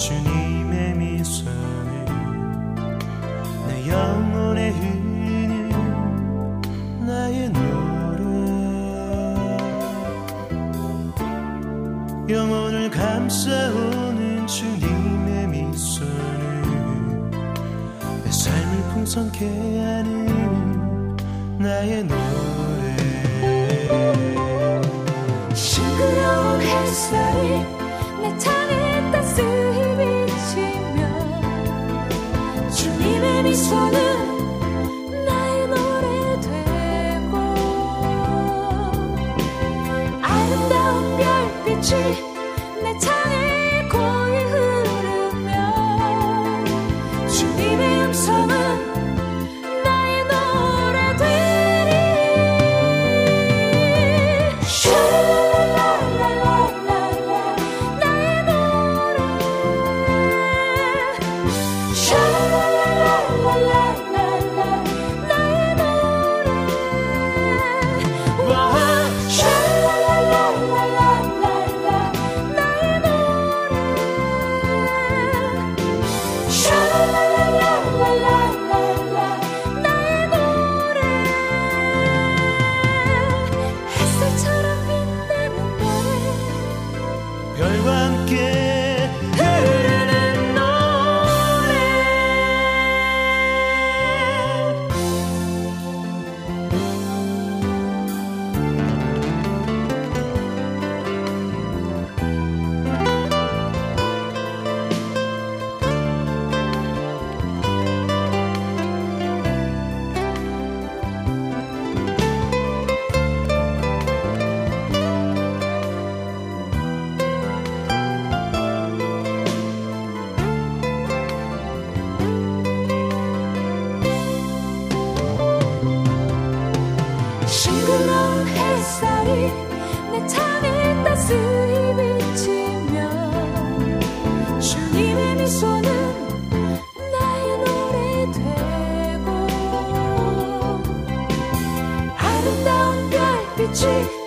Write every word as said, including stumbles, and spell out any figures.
주님의 미소는 내 영혼에 흐르는 나의 노래. 영혼을 감싸오는 주님의 미소는 내 삶을 풍성케 하는 나의 노래. 싱그러운 햇살이 내 창에 따스히 비치며 주님의 미소는 나의 노래 되고 아름다운 별빛이 내 창에 고이 흐르며 주님의 음성은 나의 노래 되리. 샤랄랄랄랄라 나의 노래. 샤랄랄랄랄라 나의 노래. 와 샤랄랄랄랄라 나의 노래. 샤랄랄랄랄라 나의 노래. 햇살처럼 빛나는 노래. 별과 함께 흐르는 노래. 싱그러운 햇살이 내 창에 따스히 비치며 주님의 미소는 나의 노래 되고 아름다운 별빛이